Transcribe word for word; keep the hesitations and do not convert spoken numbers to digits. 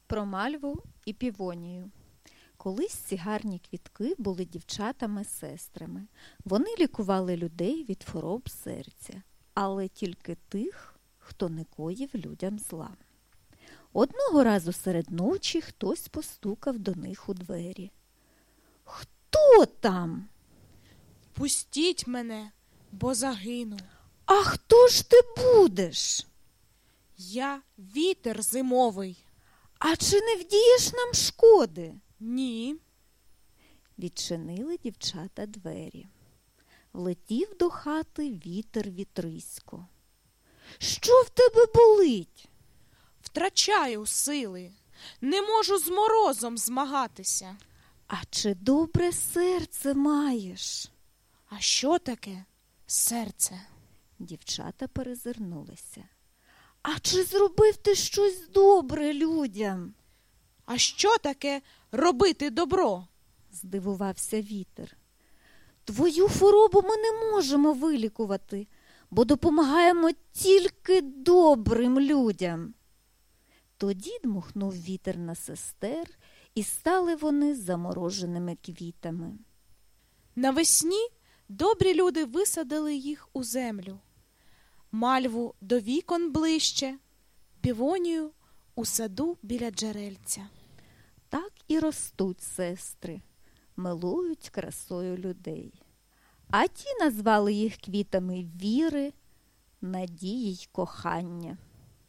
Про мальву і півонію. Колись ці гарні квітки були дівчатами-сестрами. Вони лікували людей від хвороб серця, але тільки тих, хто не коїв людям зла. Одного разу серед ночі хтось постукав до них у двері. «Хто там?» «Пустіть мене, бо загину». «А хто ж ти будеш?» «Я вітер зимовий». «А чи не вдієш нам шкоди?» «Ні». Відчинили дівчата двері. Влетів до хати вітер вітрисько. «Що в тебе болить?» «Втрачаю сили, не можу з морозом змагатися». «А чи добре серце маєш?» «А що таке серце?» Дівчата перезирнулися. «А чи зробив ти щось добре людям?» «А що таке робити добро?» Здивувався вітер. «Твою хворобу ми не можемо вилікувати, бо допомагаємо тільки добрим людям». Тоді дмухнув вітер на сестер, і стали вони замороженими квітами. Навесні добрі люди висадили їх у землю. Мальву до вікон ближче, півонію у саду біля джерельця. Так і ростуть сестри, милують красою людей. А ті назвали їх квітами віри, надії й кохання.